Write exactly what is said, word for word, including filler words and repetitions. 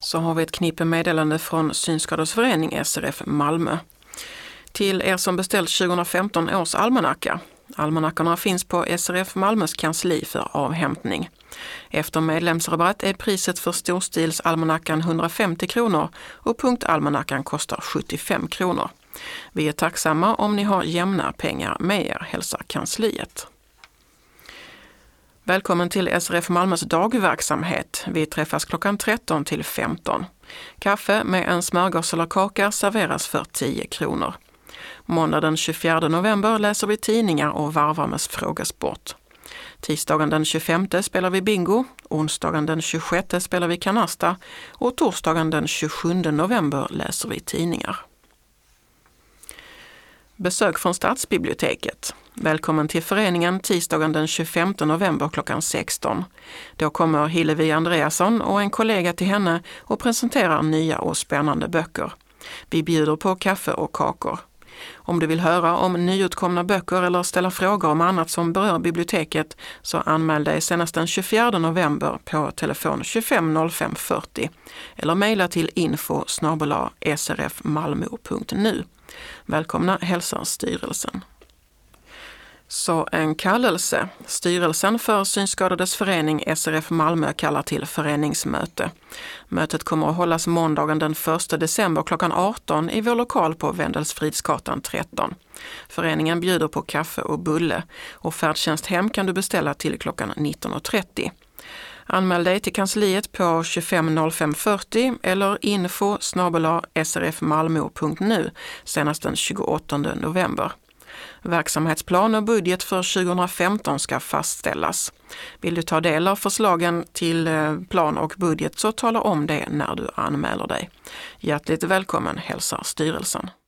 så har vi ett knippe meddelande från Synskadades förening S R F Malmö. Till er som beställt tjugohundrafemton års almanacka. Almanackorna finns på S R F Malmös kansli för avhämtning. Efter medlemsrabatt är priset för storstilsalmanackan hundrafemtio kronor och punktalmanackan kostar sjuttiofem kronor. Vi är tacksamma om ni har jämna pengar med er, hälsar kansliet. Välkommen till S R F Malmös dagverksamhet. Vi träffas klockan tretton till femton. Kaffe med en smörgås eller kaka serveras för tio kronor. Måndag den tjugofjärde november läser vi tidningar och varvar med frågesport. Tisdagen den tjugofemte spelar vi bingo, onsdagen den tjugosjätte spelar vi kanasta och torsdagen den tjugosjunde november läser vi tidningar. Besök från Stadsbiblioteket. Välkommen till föreningen tisdagen den tjugofemte november klockan sexton. Då kommer Hillevi Andreasson och en kollega till henne och presenterar nya och spännande böcker. Vi bjuder på kaffe och kakor. Om du vill höra om nyutkomna böcker eller ställa frågor om annat som berör biblioteket så anmäl dig senast den tjugofjärde november på telefon tjugofem noll fem fyrtio eller mejla till info snabel-a s r f malmo punkt nu. Välkomna hälsar styrelsen. Så en kallelse. Styrelsen för Synskadades förening S R F Malmö kallar till föreningsmöte. Mötet kommer att hållas måndagen den första december klockan arton i vår lokal på Wendelsfridsgatan tretton. Föreningen bjuder på kaffe och bulle och färdtjänst hem kan du beställa till klockan nitton trettio. Anmäl dig till kansliet på tjugofem noll fem fyrtio eller info snabel-a s r f malmo punkt nu senast den tjugoåttonde november. Verksamhetsplan och budget för tjugohundrafemton ska fastställas. Vill du ta del av förslagen till plan och budget så tala om det när du anmäler dig. Hjärtligt välkommen hälsar styrelsen.